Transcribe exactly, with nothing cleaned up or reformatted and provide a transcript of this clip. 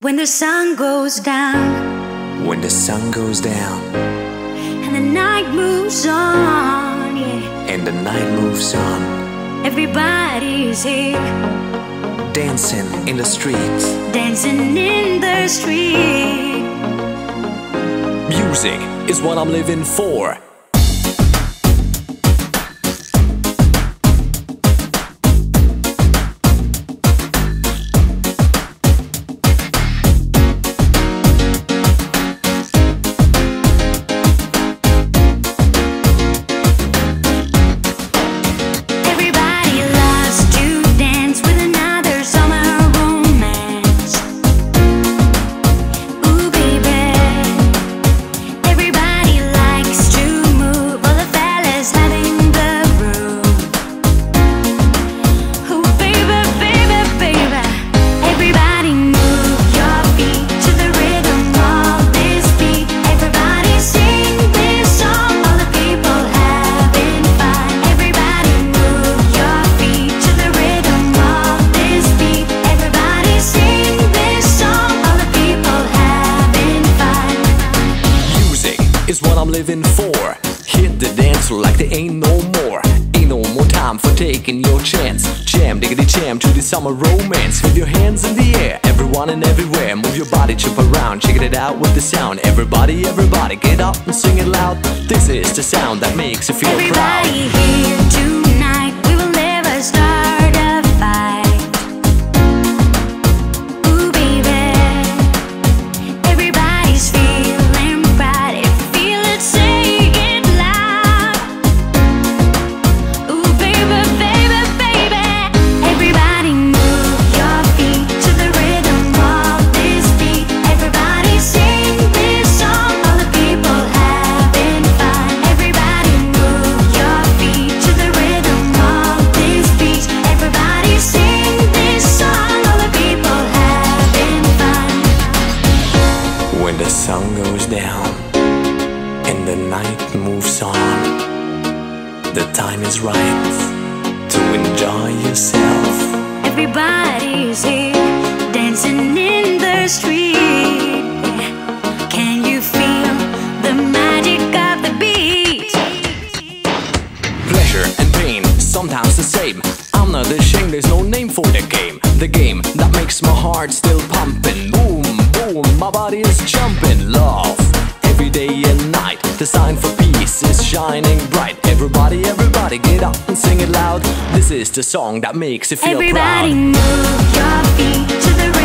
When the sun goes down, when the sun goes down, and the night moves on, yeah, and the night moves on, everybody's here, dancing in the streets, dancing in the street. Music is what I'm living for. Is what I'm living for. Hit the dance floor like there ain't no more. Ain't no more time for taking your chance. Jam, diggity jam to the summer romance. With your hands in the air, everyone and everywhere. Move your body, jump around, check it out with the sound. Everybody, everybody, get up and sing it loud. This is the sound that makes you feel everybody proud. Everybody here tonight, we will never start a fight. Ooh baby, everybody's feeling pride. If you feel it, say it loud. Ooh baby, baby, baby, everybody move your feet to the rhythm of this beat. Everybody sing this song, all the people having fun. Everybody move your feet to the rhythm of this beat. Everybody sing this song, all the people having fun. When the sun goes down and the night moves on, the time is right to enjoy yourself. Everybody's here, dancing in the street. Can you feel the magic of the beat? Pleasure and pain, sometimes the same. I'm not ashamed, there's no name for the game. The game that makes my heart still pumping. Boom, boom, my body is jumping. Love, every day and night. The sign for peace is shining bright. Everybody, everybody, get up and sing it loud. This is the song that makes you feel Everybody proud. move your feet to the